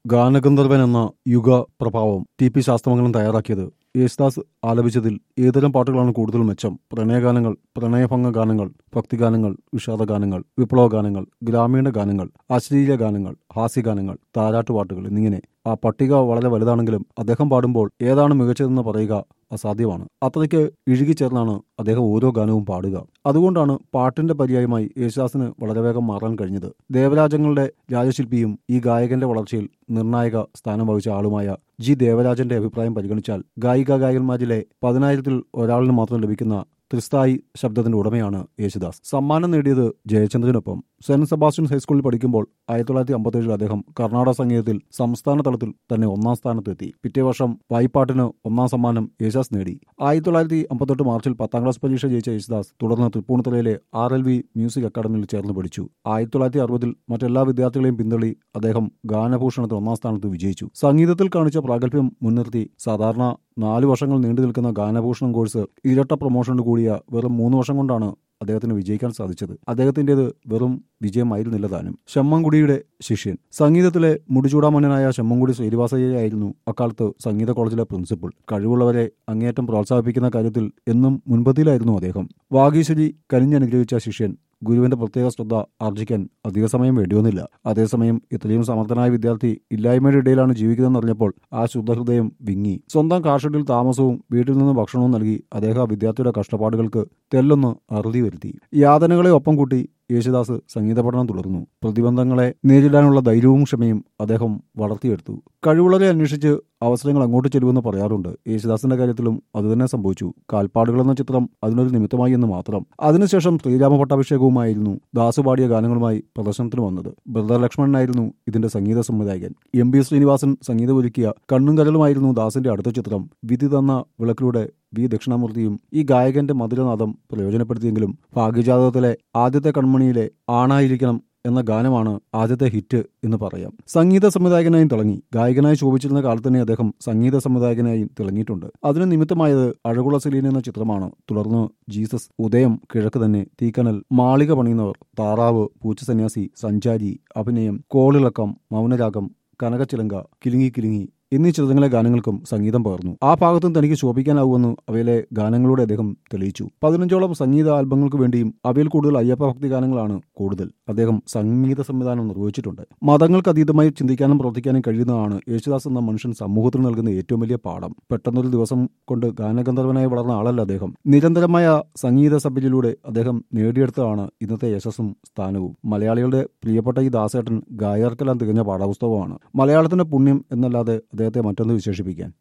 ഗാനഗന്ധർവൻ എന്ന യുഗ പ്രഭാവം ടി.പി. ശാസ്ത്രമംഗലം തയ്യാറാക്കിയത്. യേശുദാസ് ആലപിച്ചതിൽ ഏതുതരം പാട്ടുകളാണ് കൂടുതൽ മെച്ചം? പ്രണയഗാനങ്ങൾ, പ്രണയഭംഗ ഗാനങ്ങൾ, ഭക്തിഗാനങ്ങൾ, വിഷാദഗാനങ്ങൾ, വിപ്ലവ ഗാനങ്ങൾ, ഗ്രാമീണ ഗാനങ്ങൾ, അശ്ലീല ഗാനങ്ങൾ, ഹാസ്യഗാനങ്ങൾ, താരാട്ടുപാട്ടുകൾ എന്നിങ്ങനെ ആ പട്ടിക വളരെ വലുതാണെങ്കിലും അദ്ദേഹം പാടുമ്പോൾ ഏതാണ് മികച്ചതെന്ന് പറയുക അസാധ്യമാണ്. അത്രയ്ക്ക് ഇഴുകിച്ചേർന്നാണ് അദ്ദേഹം ഓരോ ഗാനവും പാടുക. അതുകൊണ്ടാണ് പാട്ടിന്റെ പര്യായമായി യേശുദാസിന് വളരെ വേഗം മാറാൻ കഴിഞ്ഞത്. ദേവരാജങ്ങളുടെ രാജശില്പിയും ഈ ഗായകന്റെ വളർച്ചയിൽ നിർണായക സ്ഥാനം വഹിച്ച ആളുമായ ജി ദേവരാജന്റെ അഭിപ്രായം പരിഗണിച്ചാൽ ഗായികമാരിലെ 10,000-ൽ ഒരാളിന് മാത്രം ലഭിക്കുന്ന ത്രിസ്ഥായി ശബ്ദത്തിന്റെ ഉടമയാണ് യേശുദാസ്. സമ്മാനം നേടിയത് ജയചന്ദ്രനൊപ്പം. സെന്റ് സെബാസ്റ്റ്യൻസ് ഹൈസ്കൂളിൽ പഠിക്കുമ്പോൾ 1957 അദ്ദേഹം കർണാടക സംഗീതത്തിൽ സംസ്ഥാന തലത്തിൽ തന്നെ 1-ാം സ്ഥാനത്തെത്തി. പിറ്റേ വർഷം വായ്പാട്ടിന് 1-ാം സമ്മാനം യേശുദാസ് നേടി. 1958 മാർച്ചിൽ 10-ാം ക്ലാസ് പരീക്ഷ ജയിച്ച യേശുദാസ് തുടർന്ന് തൃപ്പൂണിത്തുറയിലെ RLV മ്യൂസിക് അക്കാദമിയിൽ ചേർന്ന് പഠിച്ചു. 1960-ൽ മറ്റെല്ലാ വിദ്യാർത്ഥികളെയും പിന്തള്ളി അദ്ദേഹം ഗാനഭൂഷണത്തിൽ 1-ാം സ്ഥാനത്ത് വിജയിച്ചു. സംഗീതത്തിൽ കാണിച്ച പ്രാഗൽഭ്യം മുൻനിർത്തി സാധാരണ 4 വർഷങ്ങൾ നീണ്ടു നിൽക്കുന്ന ഗാനഭൂഷണം കോഴ്സ് ഇരട്ട പ്രൊമോഷനോട് കൂടിയ വെറും 3 വർഷം കൊണ്ടാണ് അദ്ദേഹത്തിന് വിജയിക്കാൻ സാധിച്ചത്. അദ്ദേഹത്തിന്റേത് വെറും വിജയമായിരുന്നില്ല താനും. ശമ്മൻകുടിയുടെ ശിഷ്യൻ. സംഗീതത്തിലെ മുടിചൂടാമന്നനായ ശമ്മൻകുടി ശ്രീനിവാസയ്യയായിരുന്നു അക്കാലത്ത് സംഗീത കോളേജിലെ പ്രിൻസിപ്പൽ. കഴിവുള്ളവരെ അങ്ങേയറ്റം പ്രോത്സാഹിപ്പിക്കുന്ന കാര്യത്തിൽ എന്നും മുൻപന്തിയിലായിരുന്നു അദ്ദേഹം. വാഗീശ്വരി കനിഞ്ഞനുഗ്രഹിച്ച ശിഷ്യൻ ഗുരുവിന്റെ പ്രത്യേക ശ്രദ്ധ ആർജിക്കാൻ അധിക സമയം വേണ്ടിവന്നില്ല. അതേസമയം ഇത്രയും സമർത്ഥനായ വിദ്യാർത്ഥി ഇല്ലായ്മയുടെ ഇടയിലാണ് ജീവിക്കുന്നതെന്നറിഞ്ഞപ്പോൾ ആ ശുദ്ധഹൃദയം വിങ്ങി. സ്വന്തം കാർഷെഡിൽ താമസവും വീട്ടിൽ നിന്ന് ഭക്ഷണവും നൽകി അദ്ദേഹം ആ വിദ്യാർത്ഥിയുടെ കഷ്ടപ്പാടുകൾക്ക് തെല്ലൊന്ന് അറുതി വരുത്തി. യാതനകളെ ഒപ്പം കൂട്ടി യേശുദാസ് സംഗീത പഠനം തുടർന്നു. പ്രതിബന്ധങ്ങളെ നേരിടാനുള്ള ധൈര്യവും ക്ഷമയും അദ്ദേഹം വളർത്തിയെടുത്തു. കഴിവുള്ളവരെ അന്വേഷിച്ച് അവസരങ്ങൾ അങ്ങോട്ട് ചെല്ലുമെന്ന് പറയാറുണ്ട്. യേശുദാസിന്റെ കാര്യത്തിലും അതുതന്നെ സംഭവിച്ചു. കാൽപ്പാടുകൾ എന്ന ചിത്രം അതിനൊരു നിമിത്തമായി എന്ന് മാത്രം. അതിനുശേഷം ശ്രീരാമ പട്ടാഭിഷേകവുമായിരുന്നു ദാസു പാടിയ ഗാനങ്ങളുമായി പ്രദർശനത്തിന് വന്നത്. ബ്രദർ ലക്ഷ്മണനായിരുന്നു ഇതിന്റെ സംഗീത സംവിധായകൻ. എം പി ശ്രീനിവാസൻ സംഗീതമൊരുക്കിയ കണ്ണും കരളുമായിരുന്നു ദാസിന്റെ അടുത്ത ചിത്രം. വിധി തന്ന വിളക്കിലൂടെ വി ദക്ഷിണാമൂർത്തിയും ഈ ഗായകന്റെ മധുരനാദം പ്രയോജനപ്പെടുത്തിയെങ്കിലും ഭാഗ്യജാതകത്തിലെ ആദ്യത്തെ കൺമണിയിലെ ആണായിരിക്കണം എന്ന ഗാനമാണ് ആദ്യത്തെ ഹിറ്റ് എന്ന് പറയാം. സംഗീത സംവിധായകനായും തിളങ്ങി. ഗായകനായി ശോഭിച്ചിരുന്ന കാലത്ത് തന്നെ അദ്ദേഹം സംഗീത സംവിധായകനായും തിളങ്ങിയിട്ടുണ്ട്. അതിന് നിമിത്തമായത് അഴകുള്ള സെലീന എന്ന ചിത്രമാണ്. തുടർന്ന് ജീസസ്, ഉദയം, കിഴക്ക് തന്നെ, തീക്കനൽ, മാളിക പണിയുന്നവർ, താറാവ്, പൂച്ചസന്യാസി, സഞ്ചാരി, അഭിനയം, കോളിളക്കം, മൗനരാഗം, കനകച്ചിലങ്ക, കിലുങ്ങി കിലുങ്ങി എന്നീ ചിത്രങ്ങളിലെ ഗാനങ്ങൾക്കും സംഗീതം പകർന്നു. ആ ഭാഗത്തും തനിക്ക് ശോഭിക്കാനാവുമെന്ന് അവയിലെ ഗാനങ്ങളിലൂടെ അദ്ദേഹം തെളിയിച്ചു. 15ഓളം സംഗീത ആൽബങ്ങൾക്ക് വേണ്ടിയും അവയിൽ കൂടുതൽ അയ്യപ്പ ഭക്തി ഗാനങ്ങളാണ് കൂടുതൽ അദ്ദേഹം സംഗീത സംവിധാനം നിർവഹിച്ചിട്ടുണ്ട്. മതങ്ങൾക്ക് അതീതമായി ചിന്തിക്കാനും പ്രവർത്തിക്കാനും കഴിയുന്നതാണ് യേശുദാസ് എന്ന മനുഷ്യൻ സമൂഹത്തിന് നൽകുന്ന ഏറ്റവും വലിയ പാഠം. പെട്ടെന്നൊരു ദിവസം കൊണ്ട് ഗാനഗന്ധർവനായി വളർന്ന ആളല്ല അദ്ദേഹം. നിരന്തരമായ സംഗീത സഭയിലൂടെ അദ്ദേഹം നേടിയെടുത്തതാണ് ഇന്നത്തെ യശസ്സും സ്ഥാനവും. മലയാളികളുടെ പ്രിയപ്പെട്ട ഈ ദാസേട്ടൻ ഗായകർക്കെല്ലാം തികഞ്ഞ പാഠപുസ്തകമാണ്. മലയാളത്തിന്റെ പുണ്യം എന്നല്ലാതെ അദ്ദേഹത്തെ മറ്റൊന്ന് വിശേഷിപ്പിക്കാൻ